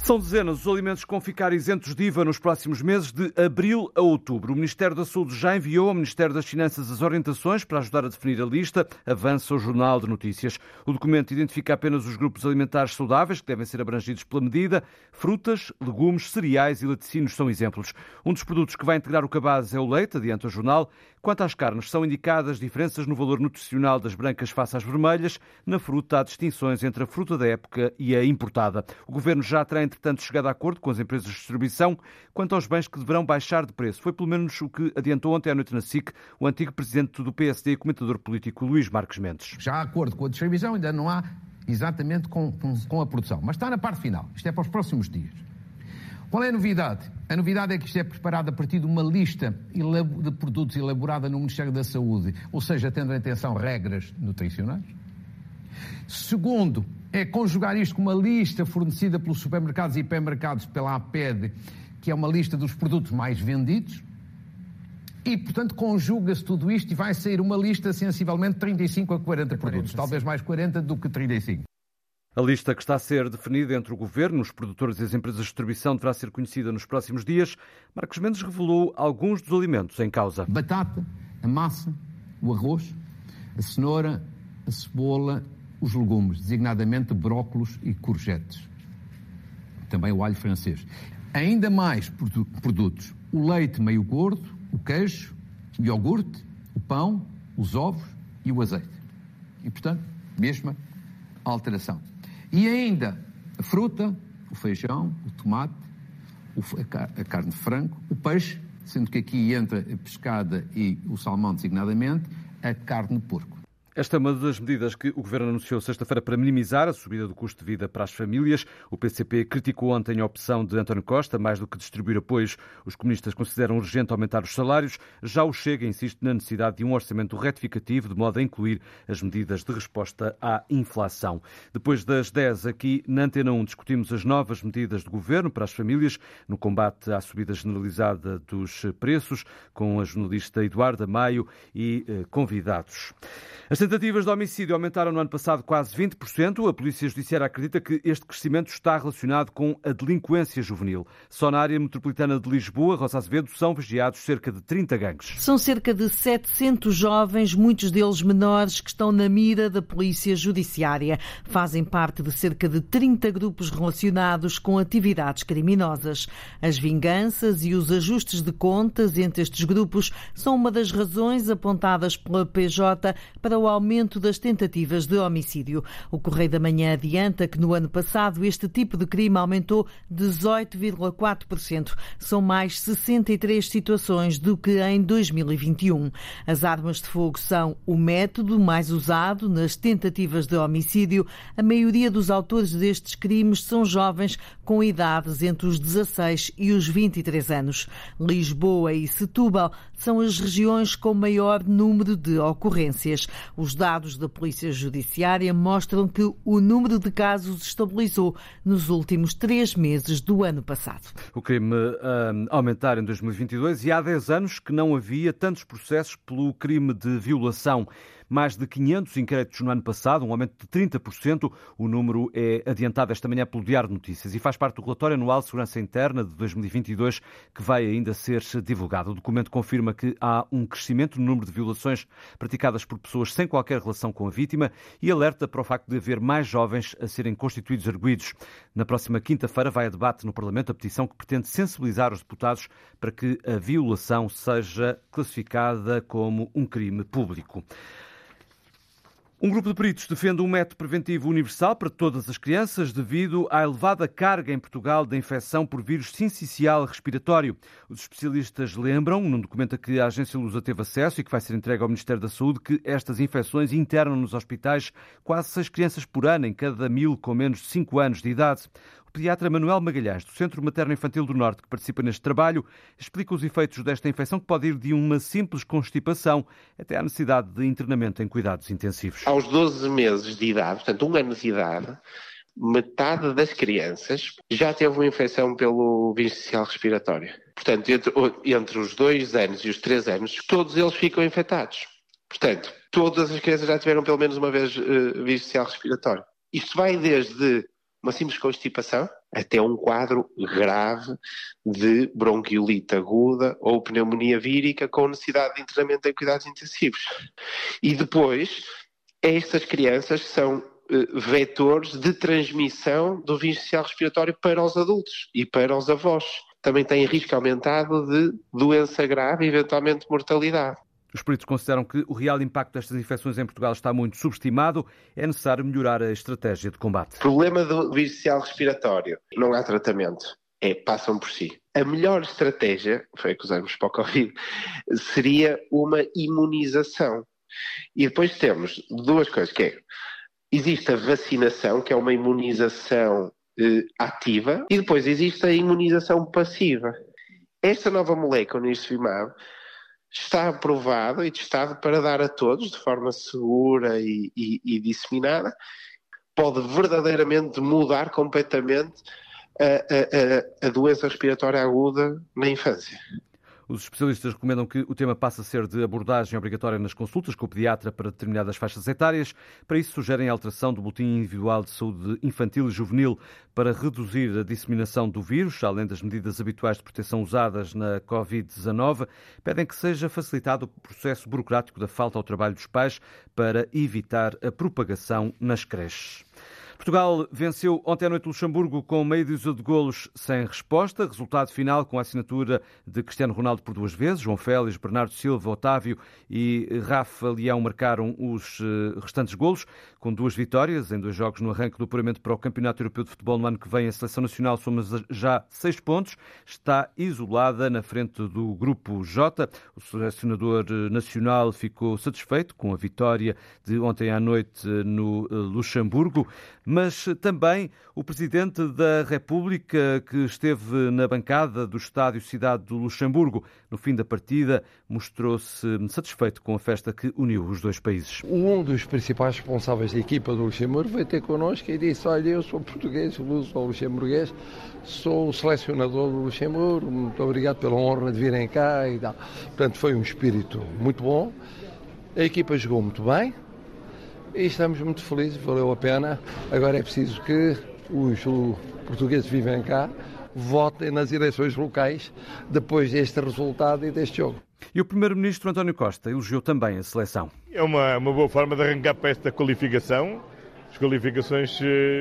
São dezenas os alimentos que vão ficar isentos de IVA nos próximos meses, de abril a outubro. O Ministério da Saúde já enviou ao Ministério das Finanças as orientações para ajudar a definir a lista, avança o Jornal de Notícias. O documento identifica apenas os grupos alimentares saudáveis que devem ser abrangidos pela medida. Frutas, legumes, cereais e laticínios são exemplos. Um dos produtos que vai integrar o cabaz é o leite, adianta o jornal. Quanto às carnes, são indicadas diferenças no valor nutricional das brancas face às vermelhas. Na fruta, há distinções entre a fruta da época e a importada. O Governo já terá, entretanto, chegado a acordo com as empresas de distribuição quanto aos bens que deverão baixar de preço. Foi pelo menos o que adiantou ontem à noite na SIC o antigo presidente do PSD e comentador político Luís Marques Mendes. Já há acordo com a distribuição, ainda não há exatamente com a produção, mas está na parte final. Isto é para os próximos dias. Qual é a novidade? A novidade é que isto é preparado a partir de uma lista de produtos elaborada no Ministério da Saúde, ou seja, tendo em atenção regras nutricionais. Segundo, é conjugar isto com uma lista fornecida pelos supermercados e hipermercados pela APED, que é uma lista dos produtos mais vendidos. E, portanto, conjuga-se tudo isto e vai sair uma lista sensivelmente de 35 a 40 produtos, talvez mais 40 do que 35. A lista que está a ser definida entre o Governo, os produtores e as empresas de distribuição deverá ser conhecida nos próximos dias. Marcos Mendes revelou alguns dos alimentos em causa. Batata, a massa, o arroz, a cenoura, a cebola, os legumes, designadamente brócolos e courgettes. Também o alho francês. Ainda mais produtos. O leite meio gordo, o queijo, o iogurte, o pão, os ovos e o azeite. E, portanto, mesma alteração. E ainda a fruta, o feijão, o tomate, a carne de frango, o peixe, sendo que aqui entra a pescada e o salmão designadamente, a carne de porco. Esta é uma das medidas que o Governo anunciou sexta-feira para minimizar a subida do custo de vida para as famílias. O PCP criticou ontem a opção de António Costa. Mais do que distribuir apoios, os comunistas consideram urgente aumentar os salários. Já o Chega insiste na necessidade de um orçamento retificativo, de modo a incluir as medidas de resposta à inflação. Depois das 10, aqui na Antena 1, discutimos as novas medidas do Governo para as famílias no combate à subida generalizada dos preços, com a jornalista Eduarda Maio e convidados. As tentativas de homicídio aumentaram no ano passado quase 20%. A Polícia Judiciária acredita que este crescimento está relacionado com a delinquência juvenil. Só na área metropolitana de Lisboa, Rosa Azevedo, são vigiados cerca de 30 gangues. São cerca de 700 jovens, muitos deles menores, que estão na mira da Polícia Judiciária. Fazem parte de cerca de 30 grupos relacionados com atividades criminosas. As vinganças e os ajustes de contas entre estes grupos são uma das razões apontadas pela PJ para o aumento das tentativas de homicídio. O Correio da Manhã adianta que no ano passado este tipo de crime aumentou 18,4%. São mais 63 situações do que em 2021. As armas de fogo são o método mais usado nas tentativas de homicídio. A maioria dos autores destes crimes são jovens com idades entre os 16 e os 23 anos. Lisboa e Setúbal são as regiões com maior número de ocorrências. Os dados da Polícia Judiciária mostram que o número de casos estabilizou nos últimos 3 meses do ano passado. O crime aumentar em 2022 e há 10 anos que não havia tantos processos pelo crime de violação. Mais de 500 inquéritos no ano passado, um aumento de 30%. O número é adiantado esta manhã pelo Diário de Notícias e faz parte do relatório anual de segurança interna de 2022, que vai ainda ser divulgado. O documento confirma que há um crescimento no número de violações praticadas por pessoas sem qualquer relação com a vítima e alerta para o facto de haver mais jovens a serem constituídos arguidos. Na próxima quinta-feira vai a debate no Parlamento a petição que pretende sensibilizar os deputados para que a violação seja classificada como um crime público. Um grupo de peritos defende um método preventivo universal para todas as crianças devido à elevada carga em Portugal da infecção por vírus sincicial respiratório. Os especialistas lembram, num documento a que a Agência Lusa teve acesso e que vai ser entregue ao Ministério da Saúde, que estas infecções internam nos hospitais quase 6 crianças por ano em cada 1000 com menos de 5 anos de idade. O pediatra Manuel Magalhães, do Centro Materno-Infantil do Norte, que participa neste trabalho, explica os efeitos desta infecção, que pode ir de uma simples constipação até à necessidade de internamento em cuidados intensivos. Aos 12 meses de idade, portanto 1 ano de idade, metade das crianças já teve uma infecção pelo vírus sincicial respiratório. Portanto, entre os 2 anos e os 3 anos, todos eles ficam infectados. Portanto, todas as crianças já tiveram pelo menos uma vez vírus sincicial respiratório. Isto vai desde uma simples constipação, até um quadro grave de bronquiolite aguda ou pneumonia vírica com necessidade de internamento em cuidados intensivos. E depois, estas crianças são vetores de transmissão do vírus social respiratório para os adultos e para os avós. Também têm risco aumentado de doença grave e eventualmente mortalidade. Os peritos consideram que o real impacto destas infecções em Portugal está muito subestimado. É necessário melhorar a estratégia de combate. O problema do vírus social respiratório, não há tratamento. Passam por si. A melhor estratégia, foi a que usamos para o Covid, seria uma imunização. E depois temos duas coisas, que é, existe a vacinação, que é uma imunização ativa, e depois existe a imunização passiva. Esta nova molécula, o nirsevimab, está aprovado e testado para dar a todos, de forma segura e disseminada, pode verdadeiramente mudar completamente a doença respiratória aguda na infância. Os especialistas recomendam que o tema passe a ser de abordagem obrigatória nas consultas com o pediatra para determinadas faixas etárias. Para isso, sugerem a alteração do Boletim Individual de Saúde Infantil e Juvenil para reduzir a disseminação do vírus, além das medidas habituais de proteção usadas na Covid-19. Pedem que seja facilitado o processo burocrático da falta ao trabalho dos pais para evitar a propagação nas creches. Portugal venceu ontem à noite Luxemburgo com meia dúzia de golos sem resposta. Resultado final com a assinatura de Cristiano Ronaldo por duas vezes. João Félix, Bernardo Silva, Otávio e Rafa Leão marcaram os restantes golos. Com duas vitórias em 2 jogos no arranque do apuramento para o Campeonato Europeu de Futebol no ano que vem, a Seleção Nacional soma já 6 pontos. Está isolada na frente do Grupo J. O selecionador nacional ficou satisfeito com a vitória de ontem à noite no Luxemburgo. Mas também o Presidente da República, que esteve na bancada do Estádio Cidade do Luxemburgo no fim da partida, mostrou-se satisfeito com a festa que uniu os dois países. Um dos principais responsáveis da equipa do Luxemburgo veio ter connosco e disse: olha, eu sou português, sou luxemburguês, sou o selecionador do Luxemburgo, muito obrigado pela honra de virem cá e tal. Portanto, foi um espírito muito bom, a equipa jogou muito bem. E estamos muito felizes, valeu a pena. Agora é preciso que os portugueses que vivem cá votem nas eleições locais depois deste resultado e deste jogo. E o Primeiro-Ministro António Costa elogiou também a seleção. É uma boa forma de arrancar para esta qualificação. As qualificações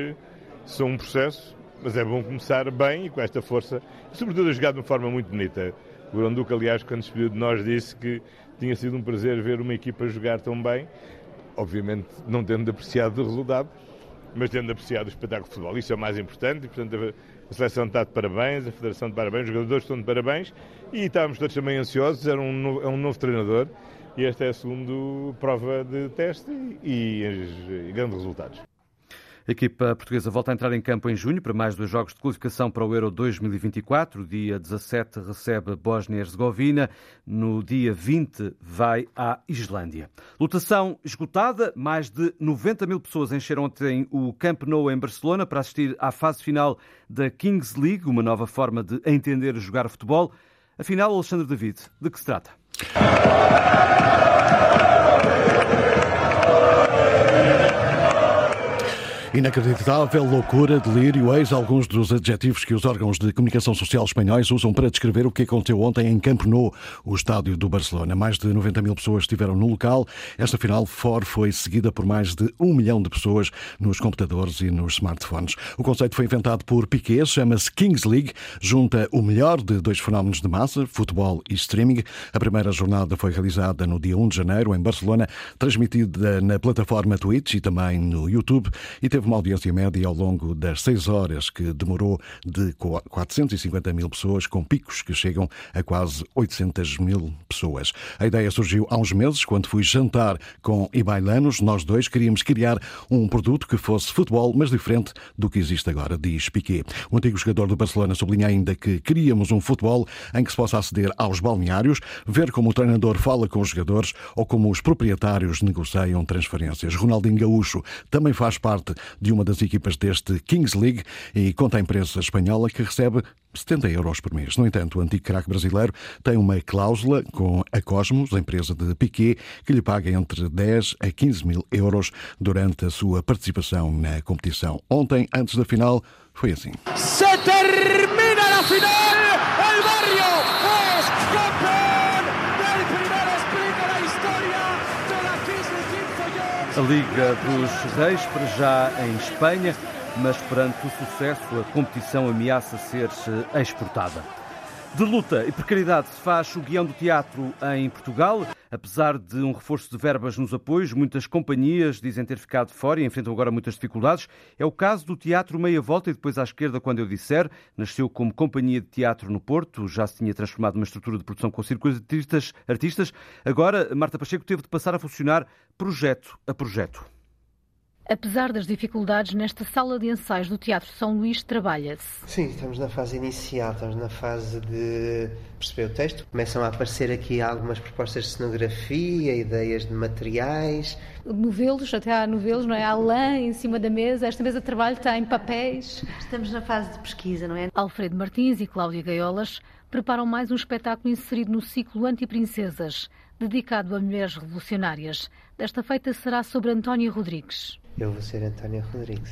são um processo, mas é bom começar bem e com esta força, e sobretudo a jogar de uma forma muito bonita. O Granduca, aliás, quando se despediu de nós, disse que tinha sido um prazer ver uma equipa jogar tão bem. Obviamente não tendo apreciado o resultado, mas tendo apreciado o espetáculo de futebol. Isso é o mais importante e, portanto, a seleção está de parabéns, a Federação de parabéns, os jogadores estão de parabéns e estávamos todos também ansiosos. É um novo treinador e esta é a segunda prova de teste e grandes resultados. A equipa portuguesa volta a entrar em campo em junho para mais 2 jogos de qualificação para o Euro 2024. Dia 17 recebe a Bósnia-Herzegovina. No dia 20 vai à Islândia. Lotação esgotada. Mais de 90 mil pessoas encheram ontem o Camp Nou em Barcelona para assistir à fase final da Kings League, uma nova forma de entender e jogar futebol. Afinal, Alexandre David, de que se trata? Inacreditável, loucura, delírio, eis alguns dos adjetivos que os órgãos de comunicação social espanhóis usam para descrever o que aconteceu ontem em Camp Nou, o estádio do Barcelona. Mais de 90 mil pessoas estiveram no local. Esta final foi seguida por mais de 1 milhão de pessoas nos computadores e nos smartphones. O conceito foi inventado por Piqué, chama-se Kings League, junta o melhor de 2 fenómenos de massa, futebol e streaming. A primeira jornada foi realizada no dia 1 de janeiro em Barcelona, transmitida na plataforma Twitch e também no YouTube, e teve uma audiência média ao longo das 6 horas, que demorou, de 450 mil pessoas, com picos que chegam a quase 800 mil pessoas. A ideia surgiu há uns meses, quando fui jantar com ibailanos. Nós dois queríamos criar um produto que fosse futebol, mas diferente do que existe agora, diz Piqué. O antigo jogador do Barcelona sublinha ainda que queríamos um futebol em que se possa aceder aos balneários, ver como o treinador fala com os jogadores ou como os proprietários negociam transferências. Ronaldinho Gaúcho também faz parte de uma das equipas deste Kings League e conta à imprensa espanhola que recebe 70 euros por mês. No entanto, o antigo craque brasileiro tem uma cláusula com a Cosmos, a empresa de Piqué, que lhe paga entre 10 a 15 mil euros durante a sua participação na competição. Ontem, antes da final, foi assim. final. El Barrio es campeón del primer sprint de la historia de la Kisly Team Foyot. A Liga dos Reis, para já em Espanha, mas perante o sucesso, a competição ameaça ser exportada. De luta e precariedade se faz o guião do teatro em Portugal. Apesar de um reforço de verbas nos apoios, muitas companhias dizem ter ficado fora e enfrentam agora muitas dificuldades. É o caso do Teatro Meia Volta e depois à esquerda, quando eu disser. Nasceu como companhia de teatro no Porto, já se tinha transformado numa estrutura de produção com círculos de artistas. Agora, Marta Pacheco teve de passar a funcionar projeto a projeto. Apesar das dificuldades, nesta sala de ensaios do Teatro São Luís trabalha-se. Sim, estamos na fase inicial, estamos na fase de perceber o texto. Começam a aparecer aqui algumas propostas de cenografia, ideias de materiais. Novelos, até há novelos, não é? Há lã em cima da mesa, esta mesa de trabalho tem papéis. Estamos na fase de pesquisa, não é? Alfredo Martins e Cláudia Gaiolas preparam mais um espetáculo inserido no ciclo Antiprincesas, dedicado a mulheres revolucionárias. Desta feita será sobre Antónia Rodrigues. Eu vou ser Antónia Rodrigues,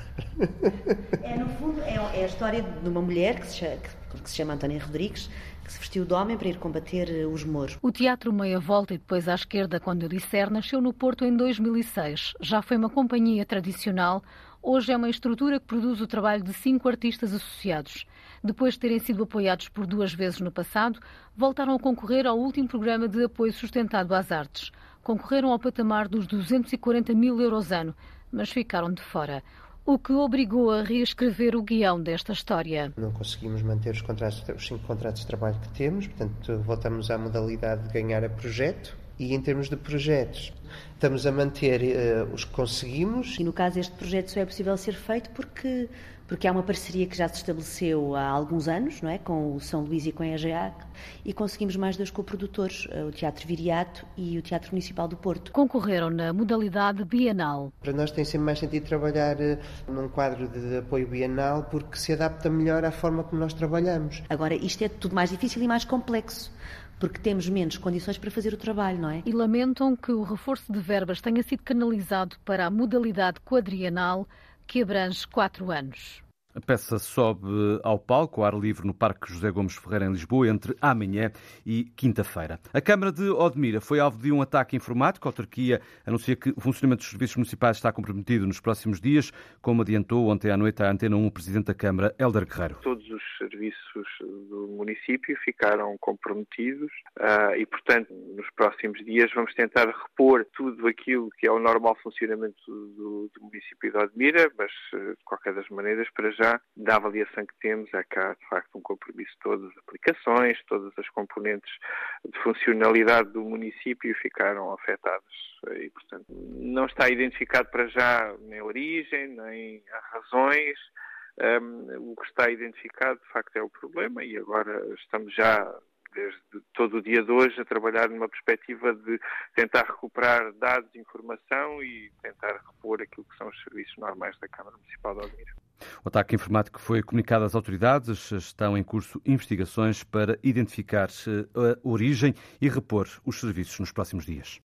No fundo, é a história de uma mulher que se chama Antónia Rodrigues, que se vestiu de homem para ir combater os mouros. O Teatro Meia Volta e depois à esquerda, quando eu disser, nasceu no Porto em 2006. Já foi uma companhia tradicional. Hoje é uma estrutura que produz o trabalho de 5 artistas associados. Depois de terem sido apoiados por 2 vezes no passado, voltaram a concorrer ao último programa de apoio sustentado às artes. Concorreram ao patamar dos 240 mil euros ano, mas ficaram de fora, o que obrigou a reescrever o guião desta história. Não conseguimos manter os 5 contratos de trabalho que temos, portanto voltamos à modalidade de ganhar a projeto. E em termos de projetos, estamos a manter os que conseguimos. E no caso este projeto só é possível ser feito porque há uma parceria que já se estabeleceu há alguns anos, não é? Com o São Luís e com a EGEAC, e conseguimos mais 2 coprodutores, o Teatro Viriato e o Teatro Municipal do Porto. Concorreram na modalidade bienal. Para nós tem sempre mais sentido trabalhar num quadro de apoio bienal porque se adapta melhor à forma como nós trabalhamos. Agora, isto é tudo mais difícil e mais complexo, porque temos menos condições para fazer o trabalho, não é? E lamentam que o reforço de verbas tenha sido canalizado para a modalidade quadrienal, que abrange 4 anos. A peça sobe ao palco, ao ar livre, no Parque José Gomes Ferreira, em Lisboa, entre amanhã e quinta-feira. A Câmara de Odmira foi alvo de um ataque informático. A autarquia anuncia que o funcionamento dos serviços municipais está comprometido nos próximos dias, como adiantou ontem à noite à Antena 1 o Presidente da Câmara, Hélder Guerreiro. Todos os serviços do município ficaram comprometidos e, portanto, nos próximos dias vamos tentar repor tudo aquilo que é o normal funcionamento do município de Odmira, mas, de qualquer das maneiras, para já, da avaliação que temos, é que há, de facto, um compromisso de todas as aplicações, todas as componentes de funcionalidade do município ficaram afetadas e, portanto, não está identificado para já nem a origem, nem as razões. O que está identificado, de facto, é o problema e agora estamos já, desde todo o dia de hoje, a trabalhar numa perspectiva de tentar recuperar dados, informação e tentar repor aquilo que são os serviços normais da Câmara Municipal de Odmira. O ataque informático foi comunicado às autoridades. Estão em curso investigações para identificar a origem e repor os serviços nos próximos dias.